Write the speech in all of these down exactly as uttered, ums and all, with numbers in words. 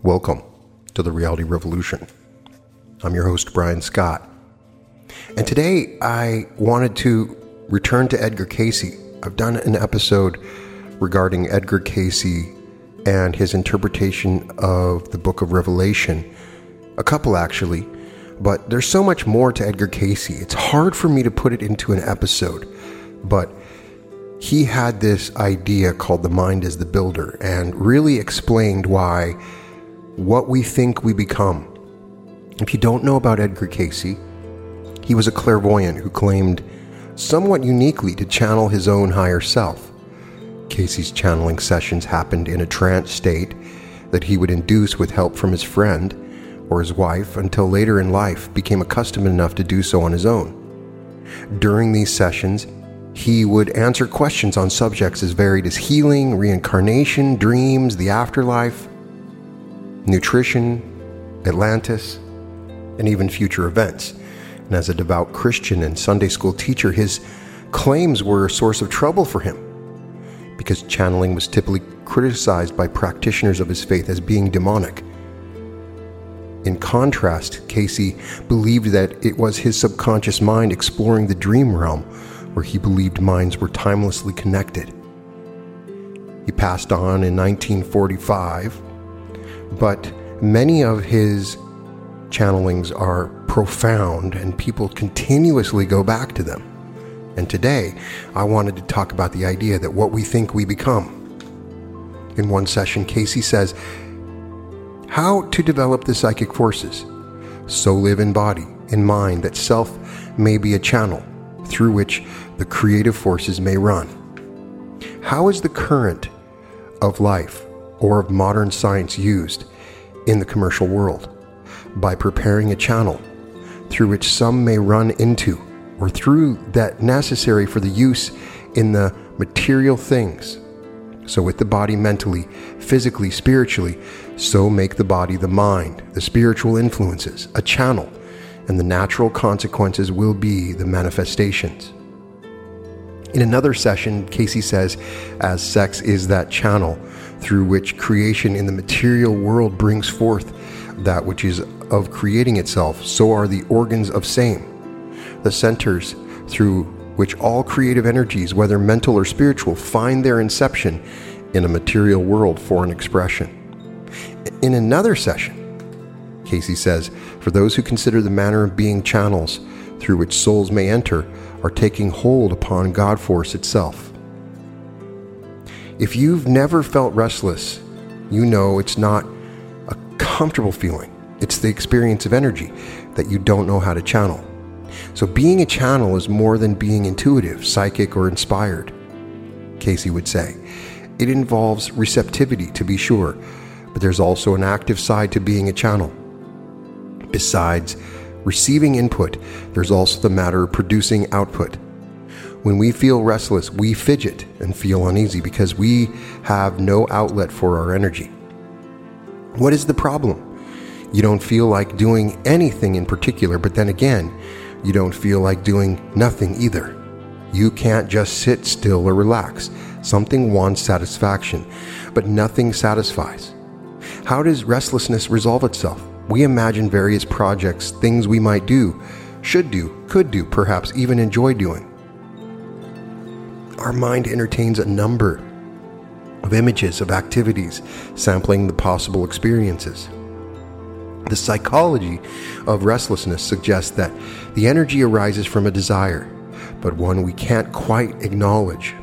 Welcome to the Reality Revolution. I'm your host, Brian Scott. And today I wanted to return to Edgar Cayce. I've done an episode regarding Edgar Cayce and his interpretation of the Book of Revelation. A couple, actually. But there's so much more to Edgar Cayce. It's hard for me to put it into an episode. But he had this idea called the mind is the builder and really explained why what we think we become. If you don't know about Edgar Cayce, he was a clairvoyant who claimed somewhat uniquely to channel his own higher self. Cayce's channeling sessions happened in a trance state that he would induce with help from his friend or his wife until later in life became accustomed enough to do so on his own. During these sessions, he would answer questions on subjects as varied as healing, reincarnation, dreams, the afterlife, nutrition, Atlantis, and even future events. And as a devout Christian and Sunday school teacher, his claims were a source of trouble for him because channeling was typically criticized by practitioners of his faith as being demonic. In contrast, Cayce believed that it was his subconscious mind exploring the dream realm where he believed minds were timelessly connected. He passed on in nineteen forty-five, but many of his channelings are profound and people continuously go back to them. And today, I wanted to talk about the idea that what we think we become. In one session, Cayce says, how to develop the psychic forces. So live in body, in mind, that self may be a channel through which the creative forces may run. How is the current of life or of modern science used in the commercial world? By preparing a channel through which some may run into or through that necessary for the use in the material things. So with the body mentally, physically, spiritually, so make the body the mind, the spiritual influences, a channel, and the natural consequences will be the manifestations. In another session, Cayce says, as sex is that channel through which creation in the material world brings forth that which is of creating itself, so are the organs of same, the centers through which all creative energies, whether mental or spiritual, find their inception in a material world for an expression. In another session, Cayce says, for those who consider the manner of being channels through which souls may enter are taking hold upon God force itself. If you've never felt restless, you know it's not a comfortable feeling. It's the experience of energy that you don't know how to channel. So being a channel is more than being intuitive, psychic, or inspired, Cayce would say. It involves receptivity, to be sure, but there's also an active side to being a channel. Besides receiving input, there's also the matter of producing output. When we feel restless, we fidget and feel uneasy because we have no outlet for our energy. What is the problem? You don't feel like doing anything in particular, but then again, you don't feel like doing nothing either. You can't just sit still or relax. Something wants satisfaction, but nothing satisfies. How does restlessness resolve itself? We imagine various projects, things we might do, should do, could do, perhaps even enjoy doing. Our mind entertains a number of images of activities, sampling the possible experiences. The psychology of restlessness suggests that the energy arises from a desire, but one we can't quite acknowledge.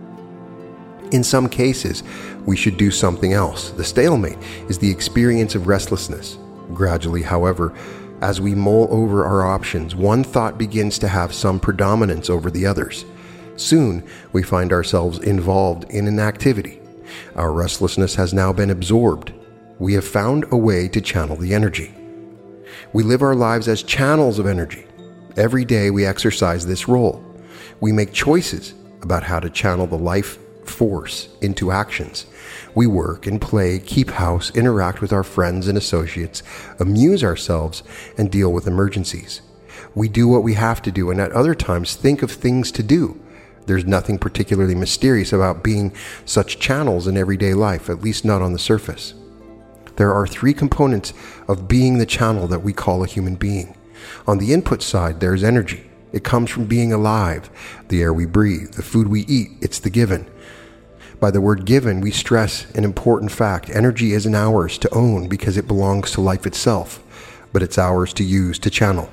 In some cases, we should do something else. The stalemate is the experience of restlessness. Gradually, however, as we mull over our options, one thought begins to have some predominance over the others. Soon, we find ourselves involved in an activity. Our restlessness has now been absorbed. We have found a way to channel the energy. We live our lives as channels of energy. Every day we exercise this role. We make choices about how to channel the life force into actions. We work and play, keep house, interact with our friends and associates, amuse ourselves, and deal with emergencies. We do what we have to do, and at other times think of things to do. There's nothing particularly mysterious about being such channels in everyday life, at least not on the surface. There are three components of being the channel that we call a human being. On the input side, there's energy. It comes from being alive, the air we breathe, the food we eat. It's the given. By the word given, we stress an important fact. Energy isn't ours to own because it belongs to life itself, but it's ours to use, to channel.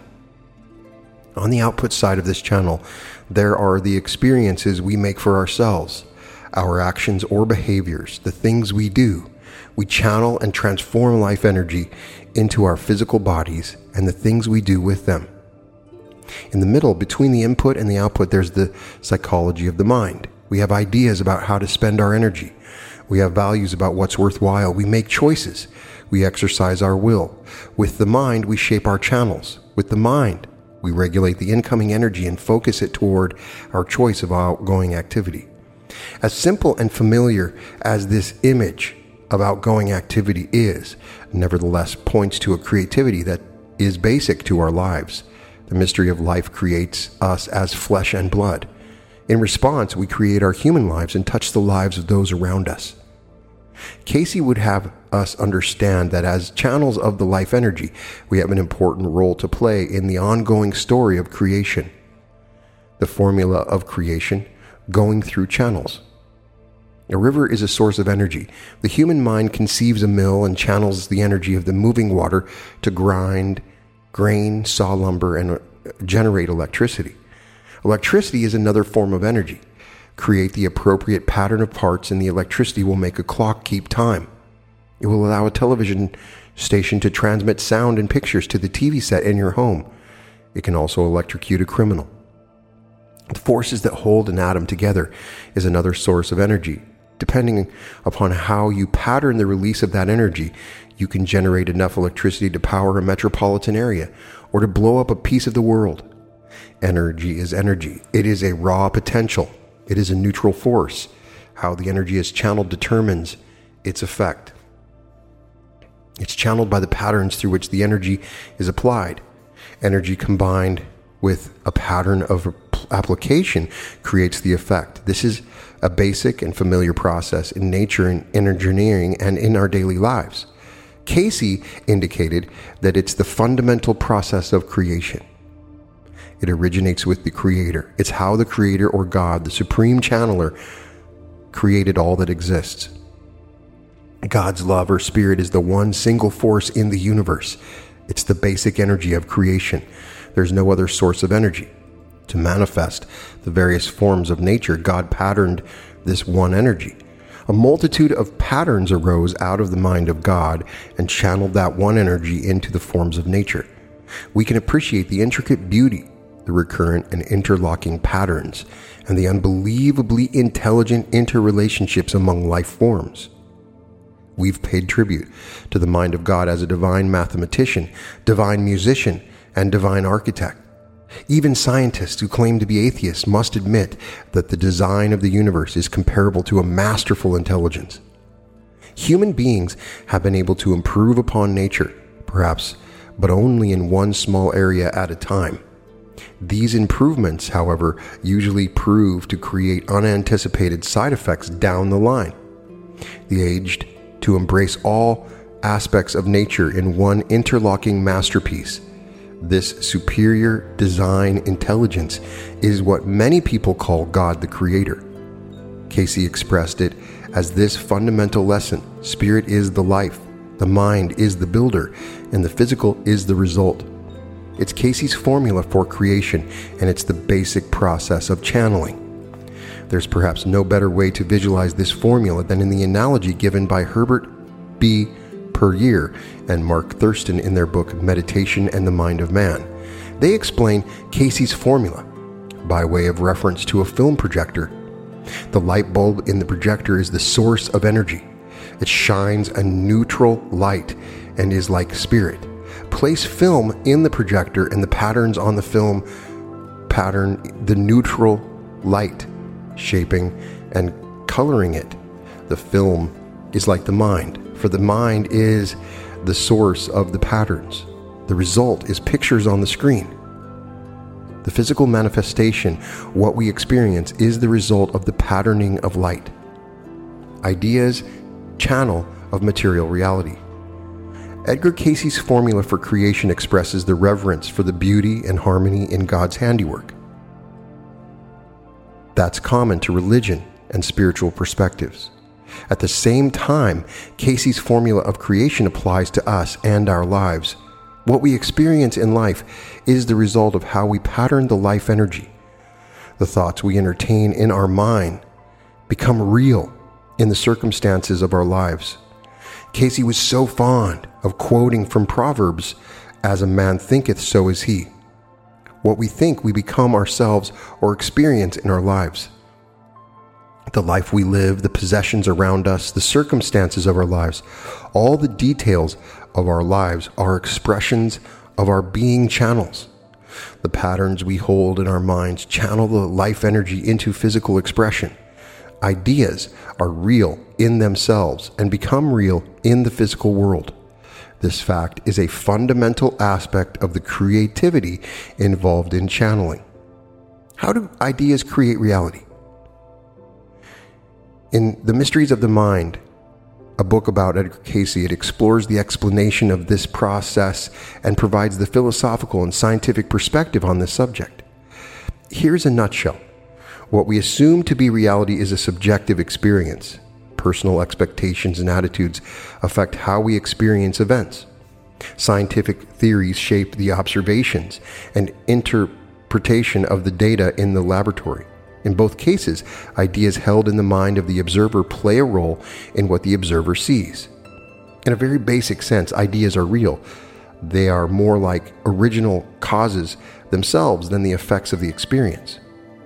On the output side of this channel, there are the experiences we make for ourselves, our actions or behaviors, the things we do. We channel and transform life energy into our physical bodies and the things we do with them. In the middle, between the input and the output, there's the psychology of the mind. We have ideas about how to spend our energy. We have values about what's worthwhile. We make choices. We exercise our will. With the mind, we shape our channels. With the mind, we regulate the incoming energy and focus it toward our choice of outgoing activity. As simple and familiar as this image of outgoing activity is, nevertheless points to a creativity that is basic to our lives. The mystery of life creates us as flesh and blood. In response, we create our human lives and touch the lives of those around us. Casey would have us understand that as channels of the life energy, we have an important role to play in the ongoing story of creation. The formula of creation, going through channels. A river is a source of energy. The human mind conceives a mill and channels the energy of the moving water to grind grain, saw lumber, and generate electricity. Electricity is another form of energy. Create the appropriate pattern of parts and the electricity will make a clock keep time. It will allow a television station to transmit sound and pictures to the T V set in your home. It can also electrocute a criminal. The forces that hold an atom together is another source of energy. Depending upon how you pattern the release of that energy, you can generate enough electricity to power a metropolitan area or to blow up a piece of the world. Energy is energy. It is a raw potential. It is a neutral force. How the energy is channeled determines its effect. It's channeled by the patterns through which the energy is applied. Energy combined with a pattern of application creates the effect. This is a basic and familiar process in nature and engineering and in our daily lives. Casey indicated that it's the fundamental process of creation. It originates with the Creator. It's how the Creator or God, the Supreme Channeler, created all that exists. God's love or spirit is the one single force in the universe. It's the basic energy of creation. There's no other source of energy. To manifest the various forms of nature, God patterned this one energy. A multitude of patterns arose out of the mind of God and channeled that one energy into the forms of nature. We can appreciate the intricate beauty, the recurrent and interlocking patterns, and the unbelievably intelligent interrelationships among life forms. We've paid tribute to the mind of God as a divine mathematician, divine musician, and divine architect. Even scientists who claim to be atheists must admit that the design of the universe is comparable to a masterful intelligence. Human beings have been able to improve upon nature, perhaps, but only in one small area at a time. These improvements, however, usually prove to create unanticipated side effects down the line. The aged to embrace all aspects of nature in one interlocking masterpiece. This superior design intelligence is what many people call God the Creator. Casey expressed it as this fundamental lesson: spirit is the life, the mind is the builder, and the physical is the result. It's Casey's formula for creation, and it's the basic process of channeling. There's perhaps no better way to visualize this formula than in the analogy given by Herbert B. Puryear and Mark Thurston in their book Meditation and the Mind of Man. They explain Casey's formula by way of reference to a film projector. The light bulb in the projector is the source of energy. It shines a neutral light and is like spirit. Place film in the projector and the patterns on the film pattern the neutral light, shaping and coloring it. The film is like the mind, for the mind is the source of the patterns. The result is pictures on the screen. The physical manifestation, what we experience, is the result of the patterning of light. Ideas, channel of material reality. Edgar Cayce's formula for creation expresses the reverence for the beauty and harmony in God's handiwork. That's common to religion and spiritual perspectives. At the same time, Cayce's formula of creation applies to us and our lives. What we experience in life is the result of how we pattern the life energy. The thoughts we entertain in our mind become real in the circumstances of our lives. Cayce was so fond of quoting from Proverbs, "As a man thinketh, so is he." What we think, we become ourselves or experience in our lives. The life we live, the possessions around us, the circumstances of our lives, all the details of our lives are expressions of our being channels. The patterns we hold in our minds channel the life energy into physical expression. Ideas are real in themselves and become real in the physical world. This fact is a fundamental aspect of the creativity involved in channeling. How do ideas create reality? In The Mysteries of the Mind, a book about Edgar Cayce, it explores the explanation of this process and provides the philosophical and scientific perspective on this subject. Here's a nutshell. What we assume to be reality is a subjective experience. Personal expectations and attitudes affect how we experience events. Scientific theories shape the observations and interpretation of the data in the laboratory. In both cases, ideas held in the mind of the observer play a role in what the observer sees. In a very basic sense, ideas are real. They are more like original causes themselves than the effects of the experience.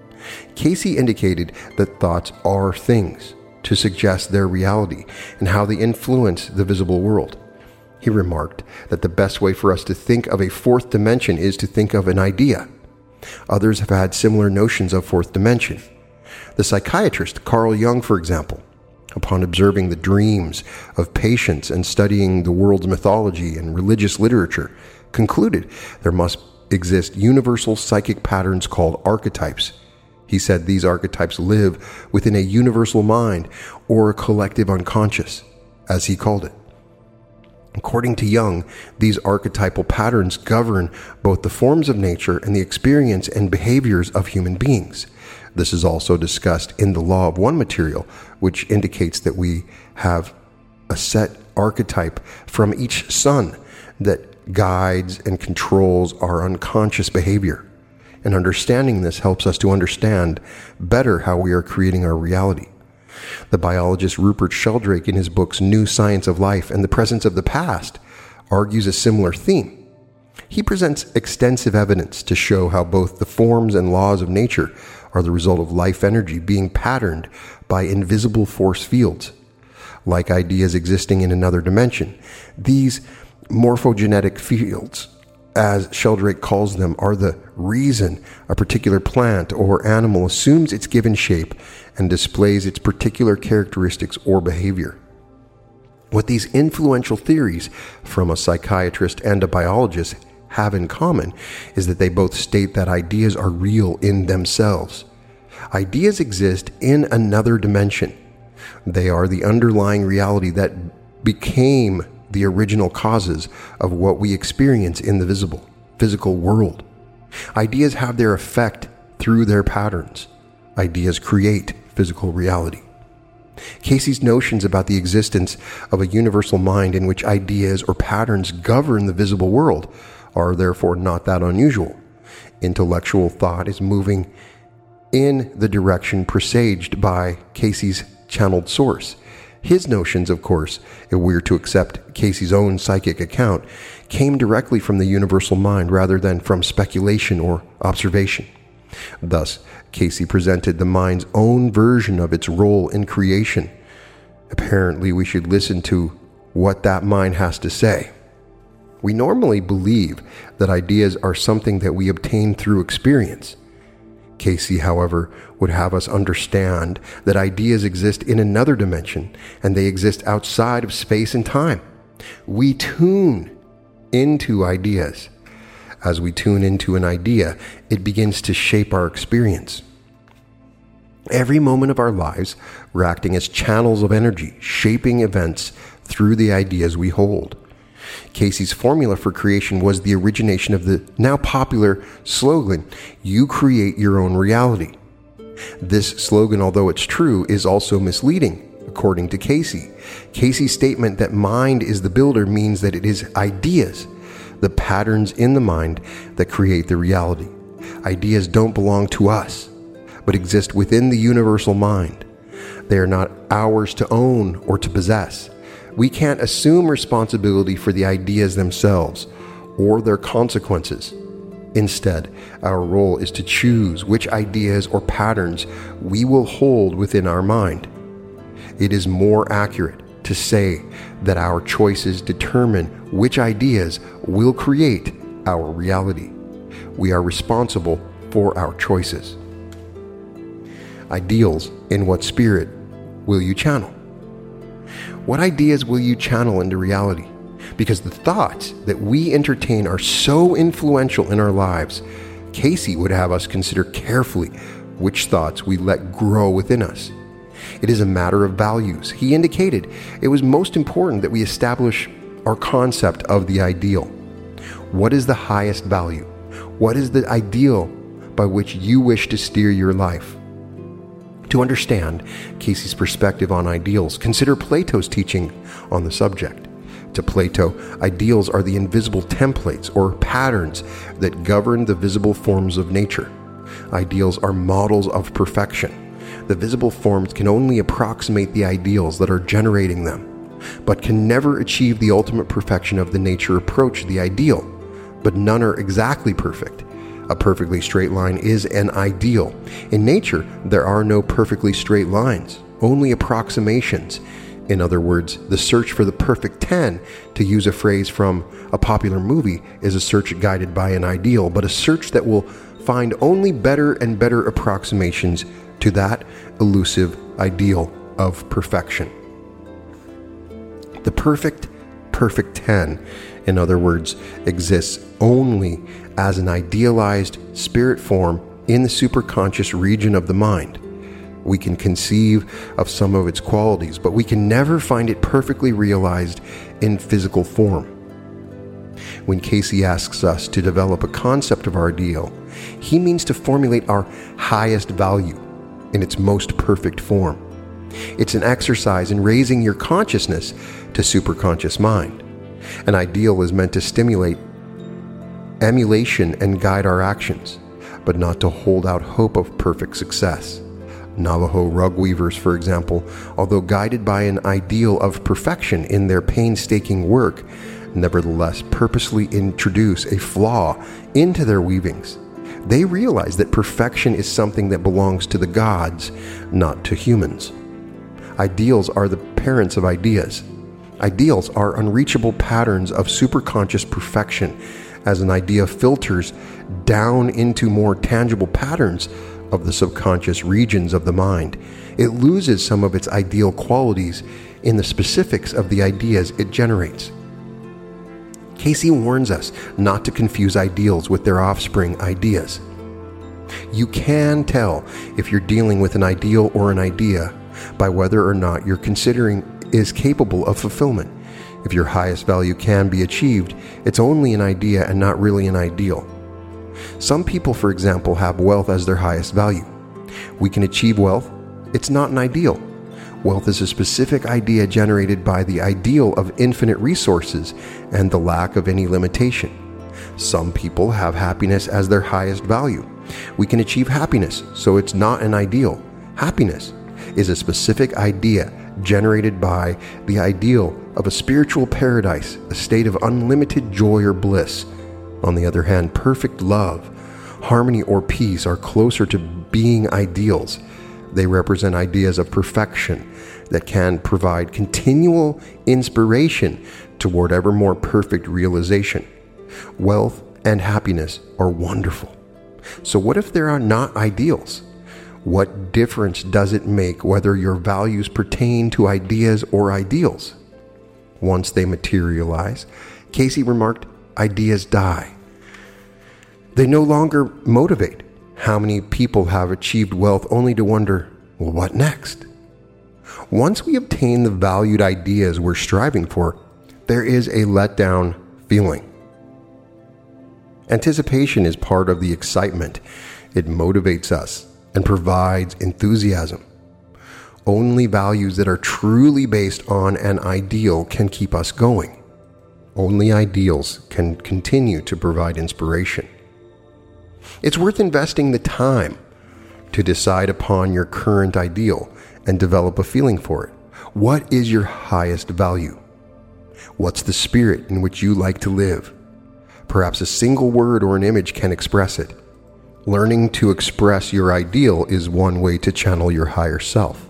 Cayce indicated that thoughts are things, to suggest their reality and how they influence the visible world. He remarked that the best way for us to think of a fourth dimension is to think of an idea. Others have had similar notions of fourth dimension. The psychiatrist Carl Jung, for example, upon observing the dreams of patients and studying the world's mythology and religious literature, concluded there must exist universal psychic patterns called archetypes. He said these archetypes live within a universal mind or a collective unconscious, as he called it. According to Jung, these archetypal patterns govern both the forms of nature and the experience and behaviors of human beings. This is also discussed in the Law of One Material, which indicates that we have a set archetype from each sun that guides and controls our unconscious behavior. And understanding this helps us to understand better how we are creating our reality. The biologist Rupert Sheldrake, in his books New Science of Life and the Presence of the Past, argues a similar theme. He presents extensive evidence to show how both the forms and laws of nature are the result of life energy being patterned by invisible force fields. Like ideas existing in another dimension, these morphogenetic fields, as Sheldrake calls them, are the reason a particular plant or animal assumes its given shape and displays its particular characteristics or behavior. What these influential theories from a psychiatrist and a biologist have in common is that they both state that ideas are real in themselves. Ideas exist in another dimension. They are the underlying reality that became the original causes of what we experience in the visible, physical world. Ideas have their effect through their patterns. Ideas create physical reality. Cayce's notions about the existence of a universal mind in which ideas or patterns govern the visible world are therefore not that unusual. Intellectual thought is moving in the direction presaged by Cayce's channeled source. His notions, of course, if we are to accept Cayce's own psychic account, came directly from the universal mind rather than from speculation or observation. Thus, Cayce presented the mind's own version of its role in creation. Apparently, we should listen to what that mind has to say. We normally believe that ideas are something that we obtain through experience. Cayce, however, would have us understand that ideas exist in another dimension and they exist outside of space and time. We tune into ideas. As we tune into an idea, it begins to shape our experience. Every moment of our lives, we're acting as channels of energy, shaping events through the ideas we hold. Casey's formula for creation was the origination of the now popular slogan, "You create your own reality." This slogan, although it's true, is also misleading, according to Casey. Casey's statement that mind is the builder means that it is ideas, the patterns in the mind, that create the reality. Ideas don't belong to us, but exist within the universal mind. They are not ours to own or to possess. We can't assume responsibility for the ideas themselves or their consequences. Instead, our role is to choose which ideas or patterns we will hold within our mind. It is more accurate to say that our choices determine which ideas will create our reality. We are responsible for our choices. Ideals: in what spirit will you channel? What ideas will you channel into reality? Because the thoughts that we entertain are so influential in our lives, Casey would have us consider carefully which thoughts we let grow within us. It is a matter of values. He indicated it was most important that we establish our concept of the ideal. What is the highest value? What is the ideal by which you wish to steer your life? To understand Casey's perspective on ideals, consider Plato's teaching on the subject. To Plato, ideals are the invisible templates or patterns that govern the visible forms of nature. Ideals are models of perfection. The visible forms can only approximate the ideals that are generating them, but can never achieve the ultimate perfection of the nature approach, the ideal. But none are exactly perfect. A perfectly straight line is an ideal. In nature, there are no perfectly straight lines, only approximations. In other words, the search for the perfect ten, to use a phrase from a popular movie, is a search guided by an ideal, but a search that will find only better and better approximations to that elusive ideal of perfection. The perfect, perfect ten, in other words, exists only as an idealized spirit form in the superconscious region of the mind. We can conceive of some of its qualities, but we can never find it perfectly realized in physical form. When Casey asks us to develop a concept of our ideal, he means to formulate our highest value in its most perfect form. It's an exercise in raising your consciousness to superconscious mind. An ideal is meant to stimulate emulation and guide our actions, but not to hold out hope of perfect success. Navajo rug weavers, for example, although guided by an ideal of perfection in their painstaking work, nevertheless purposely introduce a flaw into their weavings. They realize that perfection is something that belongs to the gods, not to humans. Ideals are the parents of ideas. Ideals are unreachable patterns of superconscious perfection, as an idea filters down into more tangible patterns of the subconscious regions of the mind. It loses some of its ideal qualities in the specifics of the ideas it generates. Casey warns us not to confuse ideals with their offspring, ideas. You can tell if you're dealing with an ideal or an idea by whether or not you're considering is capable of fulfillment. If your highest value can be achieved, it's only an idea and not really an ideal. Some people, for example, have wealth as their highest value. We can achieve wealth. It's not an ideal. Wealth is a specific idea generated by the ideal of infinite resources and the lack of any limitation. Some people have happiness as their highest value. We can achieve happiness, so it's not an ideal. Happiness is a specific idea generated by the ideal of a spiritual paradise, a state of unlimited joy or bliss. On the other hand, perfect love, harmony, or peace are closer to being ideals. They represent ideas of perfection that can provide continual inspiration toward ever more perfect realization. Wealth and happiness are wonderful. So what if there are not ideals? What difference does it make whether your values pertain to ideas or ideals? Once they materialize, Casey remarked, ideas die. They no longer motivate. How many people have achieved wealth only to wonder, well, what next? Once we obtain the valued ideas we're striving for, there is a letdown feeling. Anticipation is part of the excitement. It motivates us and provides enthusiasm. Only values that are truly based on an ideal can keep us going. Only ideals can continue to provide inspiration. It's worth investing the time to decide upon your current ideal and develop a feeling for it. What is your highest value? What's the spirit in which you like to live? Perhaps a single word or an image can express it. Learning to express your ideal is one way to channel your higher self.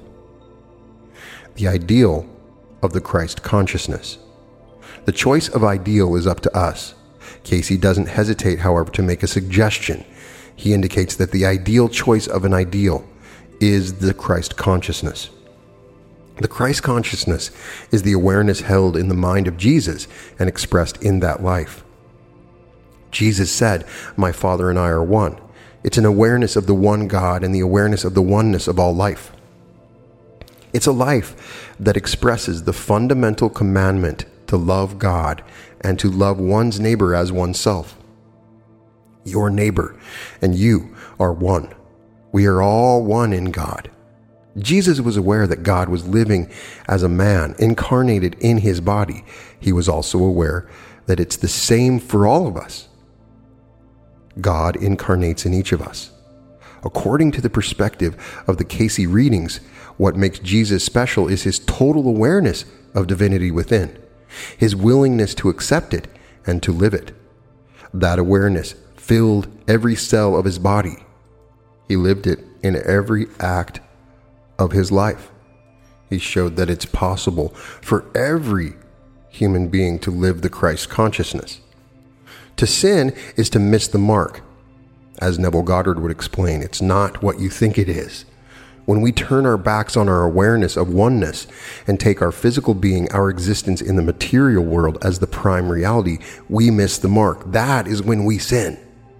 The ideal of the Christ consciousness. The choice of ideal is up to us. Casey doesn't hesitate, however, to make a suggestion. He indicates that the ideal choice of an ideal is the Christ consciousness. The Christ consciousness is the awareness held in the mind of Jesus and expressed in that life. Jesus said, "My Father and I are one." It's an awareness of the one God and the awareness of the oneness of all life. It's a life that expresses the fundamental commandment to love God and to love one's neighbor as oneself. Your neighbor and you are one. We are all one in God. Jesus was aware that God was living as a man, incarnated in his body. He was also aware that it's the same for all of us. God incarnates in each of us. According to the perspective of the Casey readings, what makes Jesus special is his total awareness of divinity within, his willingness to accept it and to live it. That awareness filled every cell of his body. He lived it in every act of his life. He showed that it's possible for every human being to live the Christ consciousness. To sin is to miss the mark. As Neville Goddard would explain, it's not what you think it is. When we turn our backs on our awareness of oneness and take our physical being, our existence in the material world as the prime reality, we miss the mark. That is when we sin.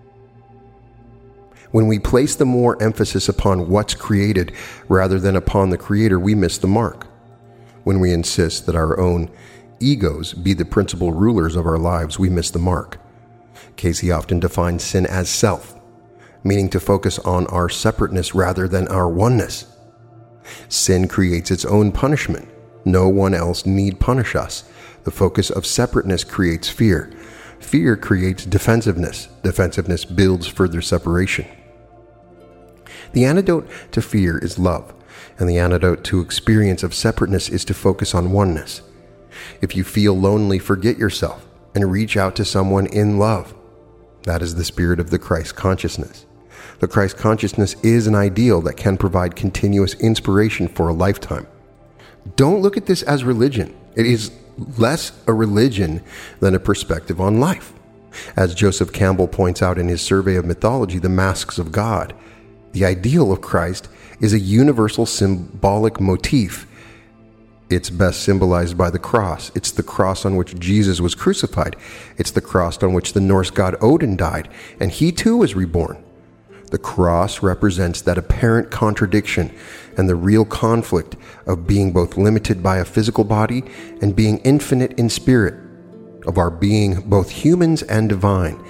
When we place the more emphasis upon what's created rather than upon the Creator, we miss the mark. When we insist that our own egos be the principal rulers of our lives, we miss the mark. Casey often defines sin as self, meaning to focus on our separateness rather than our oneness. Sin creates its own punishment. No one else need punish us. The focus of separateness creates fear. Fear creates defensiveness. Defensiveness builds further separation. The antidote to fear is love, and the antidote to experience of separateness is to focus on oneness. If you feel lonely, forget yourself and reach out to someone in love. That is the spirit of the Christ consciousness. The Christ consciousness is an ideal that can provide continuous inspiration for a lifetime. Don't look at this as religion. It is less a religion than a perspective on life. As Joseph Campbell points out in his survey of mythology, The Masks of God, the ideal of Christ is a universal symbolic motif. It's best symbolized by the cross. It's the cross on which Jesus was crucified. It's the cross on which the Norse god Odin died, and he too was reborn. The cross represents that apparent contradiction and the real conflict of being both limited by a physical body and being infinite in spirit, of our being both humans and divine,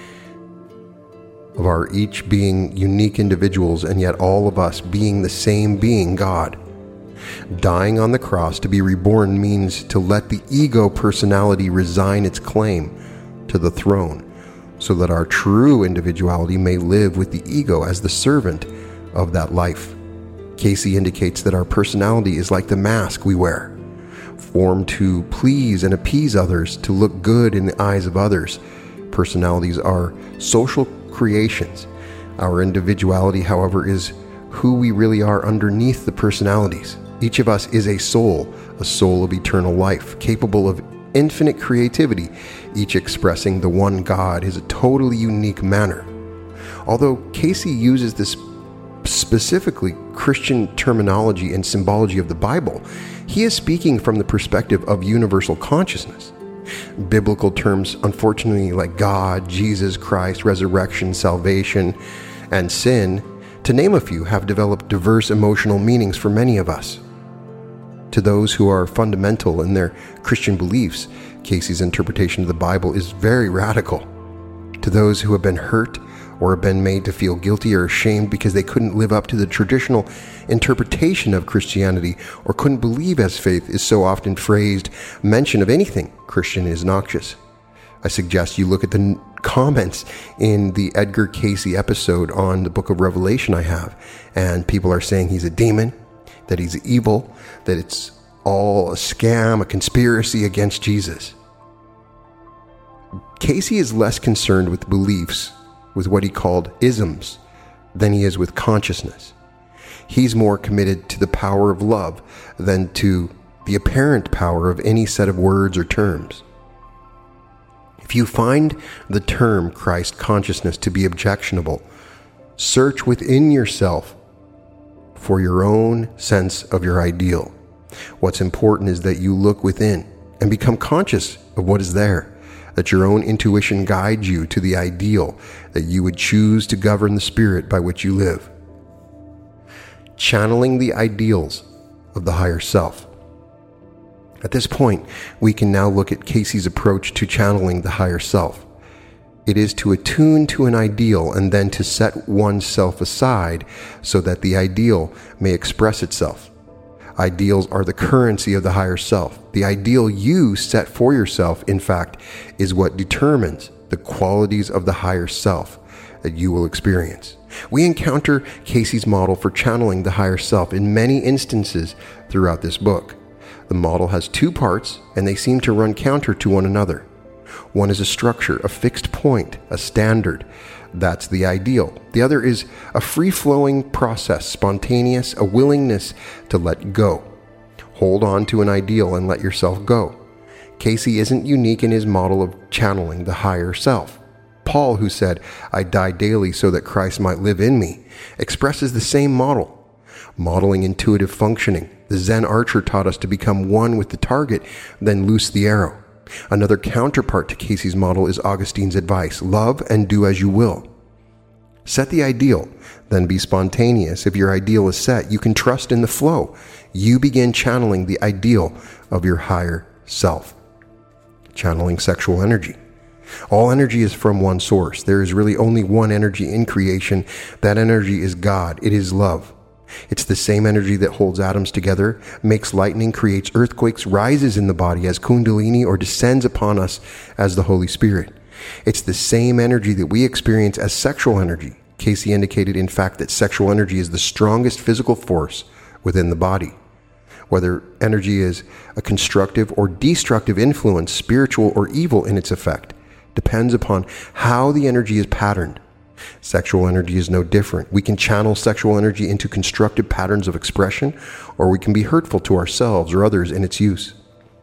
of our each being unique individuals and yet all of us being the same being, God. Dying on the cross to be reborn means to let the ego personality resign its claim to the throne, so that our true individuality may live with the ego as the servant of that life. Casey indicates that our personality is like the mask we wear, formed to please and appease others, to look good in the eyes of others. Personalities are social creations. Our individuality, however, is who we really are underneath the personalities. Each of us is a soul, a soul of eternal life, capable of infinite creativity, each expressing the one God in a totally unique manner. Although Casey uses this specifically Christian terminology and symbology of the Bible, he is speaking from the perspective of universal consciousness. Biblical terms, unfortunately, like God, Jesus Christ, resurrection, salvation, and sin, to name a few, have developed diverse emotional meanings for many of us. To those who are fundamental in their Christian beliefs, Casey's interpretation of the Bible is very radical. To those who have been hurt or have been made to feel guilty or ashamed because they couldn't live up to the traditional interpretation of Christianity or couldn't believe as faith is so often phrased, mention of anything Christian is noxious. I suggest you look at the comments in the Edgar Cayce episode on the book of Revelation I have, and people are saying he's a demon, that he's evil, that it's all a scam, a conspiracy against Jesus. Cayce is less concerned with beliefs, with what he called isms, than he is with consciousness. He's more committed to the power of love than to the apparent power of any set of words or terms. If you find the term Christ consciousness to be objectionable, search within yourself for your own sense of your ideal. What's important is that you look within and become conscious of what is there, that your own intuition guides you to the ideal that you would choose to govern the spirit by which you live. Channeling the ideals of the higher self. At this point, we can now look at Cayce's approach to channeling the higher self. It is to attune to an ideal and then to set oneself aside so that the ideal may express itself. Ideals are the currency of the higher self. The ideal you set for yourself, in fact, is what determines the qualities of the higher self that you will experience. We encounter Cayce's model for channeling the higher self in many instances throughout this book. The model has two parts, and they seem to run counter to one another. One is a structure, a fixed point, a standard. That's the ideal. The other is a free-flowing process, spontaneous, a willingness to let go. Hold on to an ideal and let yourself go. Cayce isn't unique in his model of channeling the higher self. Paul, who said, "I die daily so that Christ might live in me," expresses the same model. Modeling intuitive functioning, the Zen archer taught us to become one with the target, then loose the arrow. Another counterpart to Cayce's model is Augustine's advice: love and do as you will. Set the ideal, then be spontaneous. If your ideal is set, you can trust in the flow. You begin channeling the ideal of your higher self. Channeling sexual energy. All energy is from one source. There is really only one energy in creation. That energy is God. It is love. It's the same energy that holds atoms together, makes lightning, creates earthquakes, rises in the body as Kundalini, or descends upon us as the Holy Spirit. It's the same energy that we experience as sexual energy. Cayce indicated, in fact, that sexual energy is the strongest physical force within the body. Whether energy is a constructive or destructive influence, spiritual or evil in its effect, depends upon how the energy is patterned. Sexual energy is no different. We can channel sexual energy into constructive patterns of expression, or we can be hurtful to ourselves or others in its use.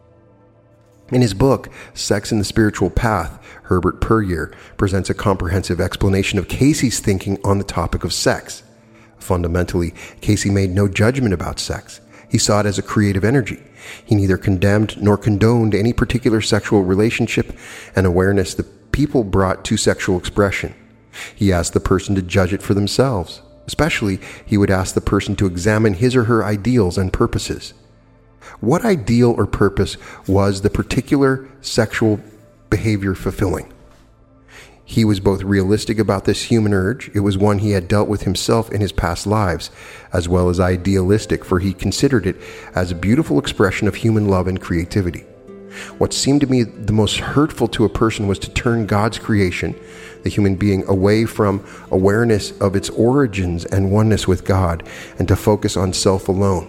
In his book, Sex and the Spiritual Path, Herbert Puryear presents a comprehensive explanation of Cayce's thinking on the topic of sex. Fundamentally, Cayce made no judgment about sex. He saw it as a creative energy. He neither condemned nor condoned any particular sexual relationship and awareness that people brought to sexual expression. He asked the person to judge it for themselves. Especially, he would ask the person to examine his or her ideals and purposes. What ideal or purpose was the particular sexual behavior fulfilling? He was both realistic about this human urge. It was one he had dealt with himself in his past lives, as well as idealistic, for he considered it as a beautiful expression of human love and creativity. What seemed to me the most hurtful to a person was to turn God's creation, the human being, away from awareness of its origins and oneness with God, and to focus on self alone.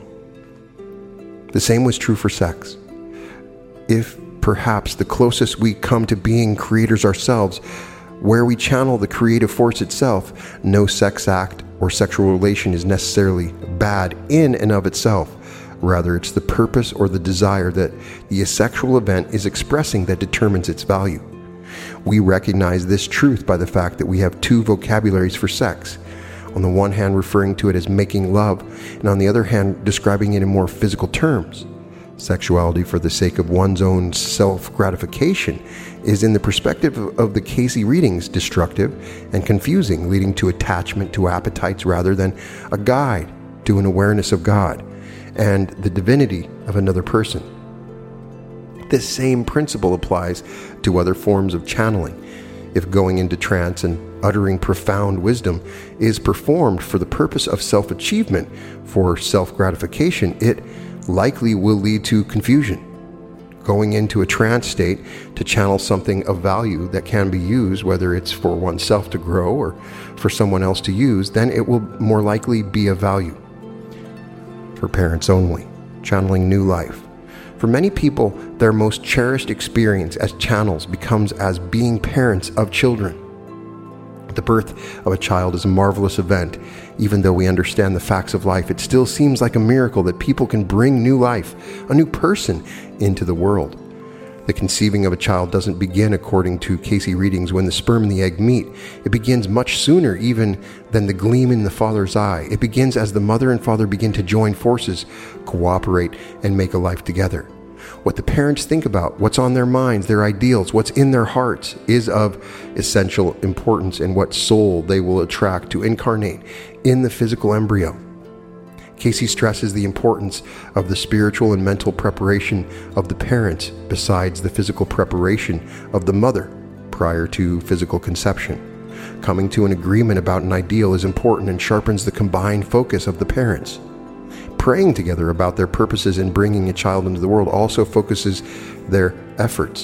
The same was true for sex. If perhaps the closest we come to being creators ourselves, where we channel the creative force itself, no sex act or sexual relation is necessarily bad in and of itself. Rather, it's the purpose or the desire that the sexual event is expressing that determines its value. We recognize this truth by the fact that we have two vocabularies for sex. On the one hand, referring to it as making love, and on the other hand, describing it in more physical terms. Sexuality for the sake of one's own self-gratification is, in the perspective of the Cayce readings, destructive and confusing, leading to attachment to appetites rather than a guide to an awareness of God and the divinity of another person. this same principle applies to other forms of channeling. If going into trance and uttering profound wisdom is performed for the purpose of self-achievement, for self-gratification, it likely will lead to confusion. Going into a trance state to channel something of value that can be used, whether it's for oneself to grow or for someone else to use, then it will more likely be of value. For parents only, channeling new life. For many people, their most cherished experience as channels becomes as being parents of children. The birth of a child is a marvelous event. Even though we understand the facts of life, it still seems like a miracle that people can bring new life, a new person, into the world. The conceiving of a child doesn't begin, according to Cayce readings, when the sperm and the egg meet. It begins much sooner even than the gleam in the father's eye. It begins as the mother and father begin to join forces, cooperate, and make a life together. What the parents think about, what's on their minds, their ideals, what's in their hearts, is of essential importance in what soul they will attract to incarnate in the physical embryo. Cayce stresses the importance of the spiritual and mental preparation of the parents besides the physical preparation of the mother prior to physical conception. Coming to an agreement about an ideal is important and sharpens the combined focus of the parents. Praying together about their purposes in bringing a child into the world also focuses their efforts.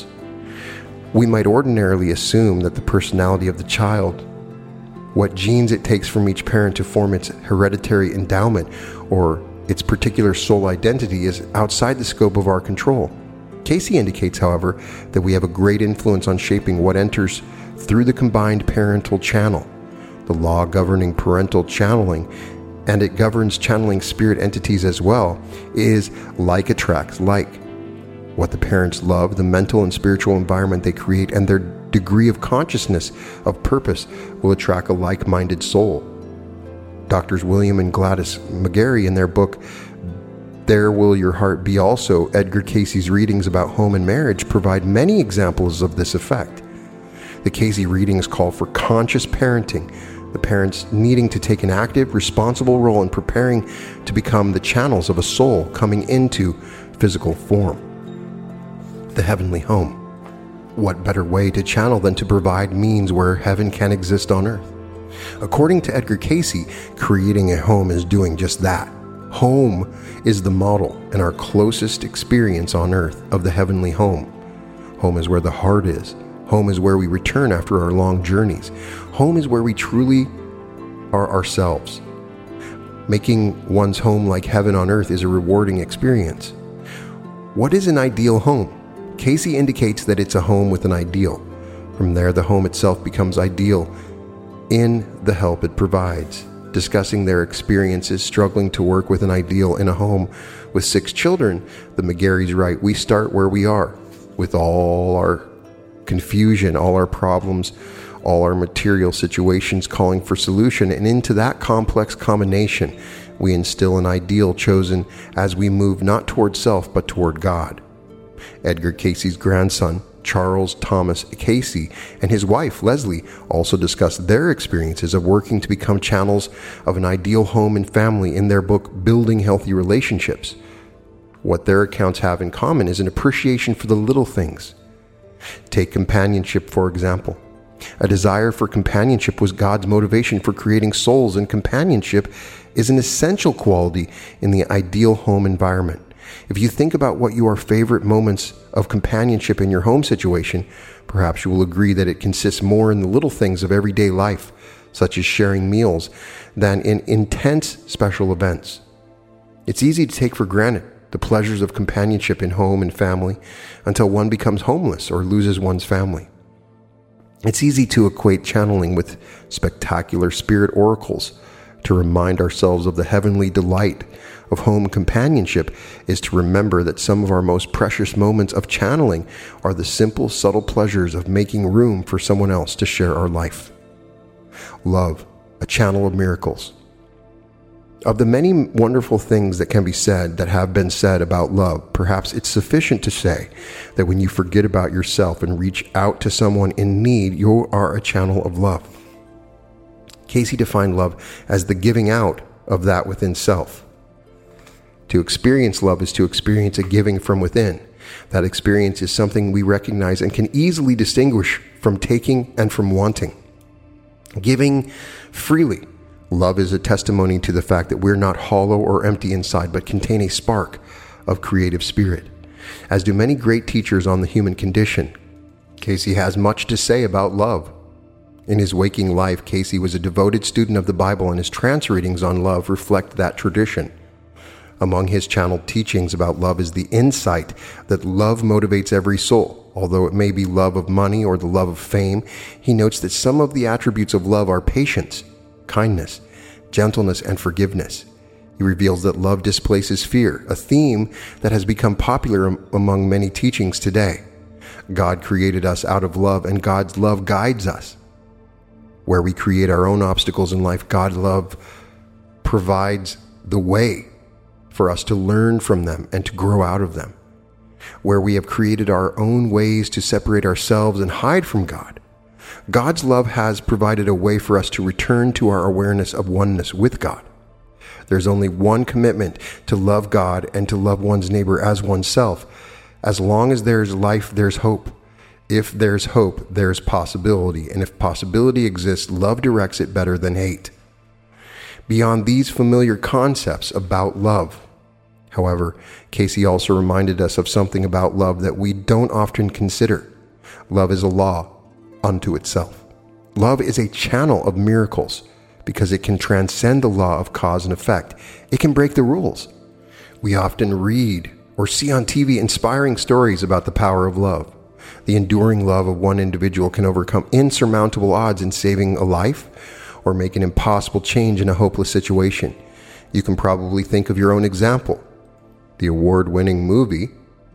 We might ordinarily assume that the personality of the child, what genes it takes from each parent to form its hereditary endowment or its particular soul identity, is outside the scope of our control. Cayce indicates, however, that we have a great influence on shaping what enters through the combined parental channel. The law governing parental channeling, and it governs channeling spirit entities as well, is like attracts like. What the parents love, the mental and spiritual environment they create, and their degree of consciousness of purpose will attract a like-minded soul. Doctors William and Gladys McGarry, in their book There Will Your Heart Be Also, Edgar Cayce's readings about home and marriage, provide many examples of this effect. The Cayce readings call for conscious parenting, the parents needing to take an active, responsible role in preparing to become the channels of a soul coming into physical form. The heavenly home. What better way to channel than to provide means where heaven can exist on earth? According to Edgar Cayce, creating a home is doing just that. Home is the model and our closest experience on earth of the heavenly home. Home is where the heart is. Home is where we return after our long journeys. Home is where we truly are ourselves. Making one's home like heaven on earth is a rewarding experience. What is an ideal home? Cayce indicates that it's a home with an ideal. From there, the home itself becomes ideal in the help it provides. Discussing their experiences struggling to work with an ideal in a home with six children, the McGarrys write, "We start where we are, with all our confusion, all our problems, all our material situations calling for solution, and into that complex combination, we instill an ideal chosen as we move not toward self but toward God." Edgar Cayce's grandson, Charles Thomas Cayce, and his wife, Leslie, also discussed their experiences of working to become channels of an ideal home and family in their book, Building Healthy Relationships. What their accounts have in common is an appreciation for the little things. Take companionship, for example. A desire for companionship was God's motivation for creating souls, and companionship is an essential quality in the ideal home environment. If you think about what your favorite moments of companionship in your home situation, perhaps you will agree that it consists more in the little things of everyday life, such as sharing meals, than in intense special events. It's easy to take for granted the pleasures of companionship in home and family until one becomes homeless or loses one's family. It's easy to equate channeling with spectacular spirit oracles. To remind ourselves of the heavenly delight of home companionship is to remember that some of our most precious moments of channeling are the simple, subtle pleasures of making room for someone else to share our life. Love, a channel of miracles. Of the many wonderful things that can be said that have been said about love, perhaps it's sufficient to say that when you forget about yourself and reach out to someone in need, you are a channel of love. Cayce defined love as the giving out of that within self. To experience love is to experience a giving from within. That experience is something we recognize and can easily distinguish from taking and from wanting. Giving freely. Love is a testimony to the fact that we're not hollow or empty inside, but contain a spark of creative spirit. As do many great teachers on the human condition, Casey has much to say about love. In his waking life, Casey was a devoted student of the Bible, and his trance readings on love reflect that tradition. Among his channeled teachings about love is the insight that love motivates every soul. Although it may be love of money or the love of fame, he notes that some of the attributes of love are patience, kindness, gentleness, and forgiveness. He reveals that love displaces fear, a theme that has become popular among many teachings today. God created us out of love, and God's love guides us. Where we create our own obstacles in life, God's love provides the way for us to learn from them and to grow out of them. Where we have created our own ways to separate ourselves and hide from God, God's love has provided a way for us to return to our awareness of oneness with God. There's only one commitment: to love God and to love one's neighbor as oneself. As long as there's life, there's hope. If there's hope, there's possibility. And if possibility exists, love directs it better than hate. Beyond these familiar concepts about love, however, Casey also reminded us of something about love that we don't often consider. Love is a law unto itself. Love is a channel of miracles because it can transcend the law of cause and effect. It can break the rules. We often read or see on T V inspiring stories about the power of love. The enduring love of one individual can overcome insurmountable odds in saving a life or make an impossible change in a hopeless situation. You can probably think of your own example. The award-winning movie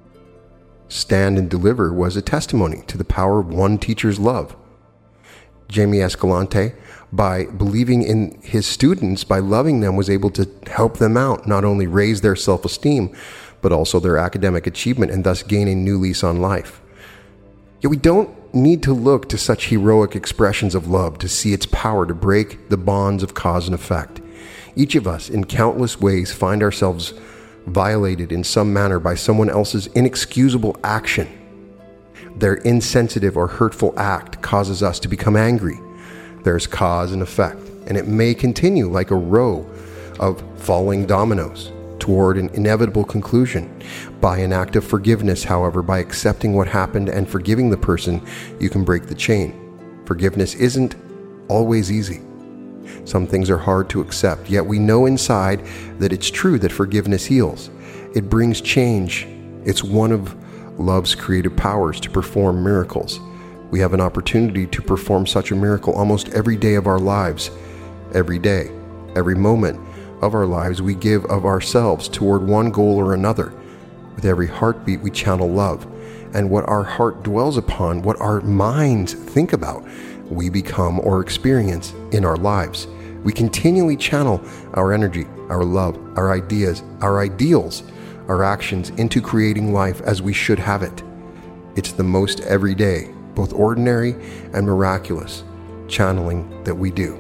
Stand and Deliver was a testimony to the power of one teacher's love. Jamie Escalante, by believing in his students, by loving them, was able to help them out, not only raise their self-esteem, but also their academic achievement, and thus gain a new lease on life. Yet we don't need to look to such heroic expressions of love to see its power to break the bonds of cause and effect. Each of us, in countless ways, find ourselves violated in some manner by someone else's inexcusable action. Their insensitive or hurtful act causes us to become angry. There's cause and effect, and it may continue like a row of falling dominoes toward an inevitable conclusion. By an act of forgiveness, however, by accepting what happened and forgiving the person, you can break the chain. Forgiveness isn't always easy. Some things are hard to accept, yet we know inside that it's true that forgiveness heals. It brings change. It's one of love's creative powers to perform miracles. We have an opportunity to perform such a miracle almost every day of our lives. Every day, every moment of our lives, we give of ourselves toward one goal or another. With every heartbeat, we channel love. And what our heart dwells upon, what our minds think about, we become or experience in our lives. We continually channel our energy, our love, our ideas, our ideals, our actions into creating life as we should have it. It's the most everyday, both ordinary and miraculous channeling that we do.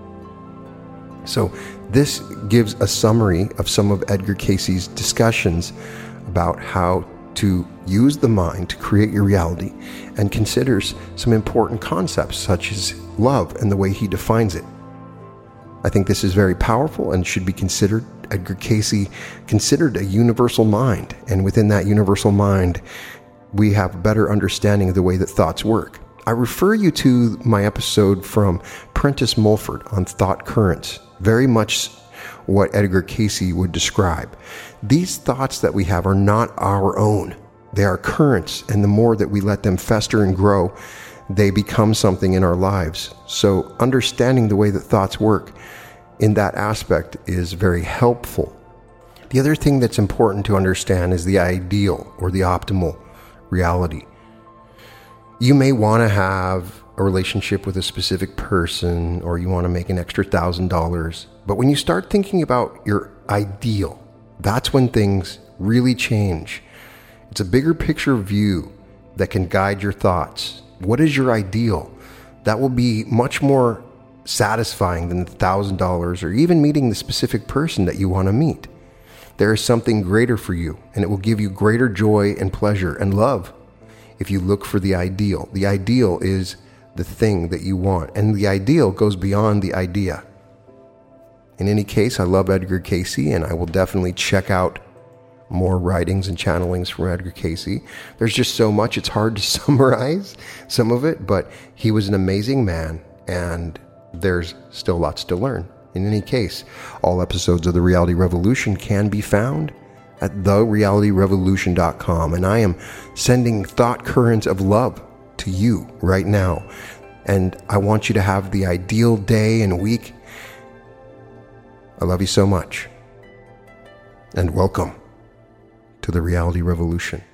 So this gives a summary of some of Edgar Cayce's discussions about how to use the mind to create your reality, and considers some important concepts such as love and the way he defines it. I think this is very powerful and should be considered. Edgar Cayce considered a universal mind, and within that universal mind, we have a better understanding of the way that thoughts work. I refer you to my episode from Prentice Mulford on thought currents, very much what Edgar Cayce would describe. These thoughts that we have are not our own. They are currents, and the more that we let them fester and grow, they become something in our lives. So understanding the way that thoughts work in that aspect is very helpful. The other thing that's important to understand is the ideal or the optimal reality. You may want to have a relationship with a specific person, or you want to make an extra thousand dollars. But when you start thinking about your ideal, that's when things really change. It's a bigger picture view that can guide your thoughts. What is your ideal? That will be much more satisfying than the thousand dollars or even meeting the specific person that you want to meet. There is something greater for you, and it will give you greater joy and pleasure and love if you look for the ideal. The ideal is the thing that you want, and the ideal goes beyond the idea. In any case, I love Edgar Cayce, and I will definitely check out more writings and channelings from Edgar Cayce. There's just so much, it's hard to summarize some of it, but he was an amazing man, and there's still lots to learn. In any case, all episodes of The Reality Revolution can be found at the reality revolution dot com, and I am sending thought currents of love to you right now, and I want you to have the ideal day and week. I love you so much, and welcome to The Reality Revolution.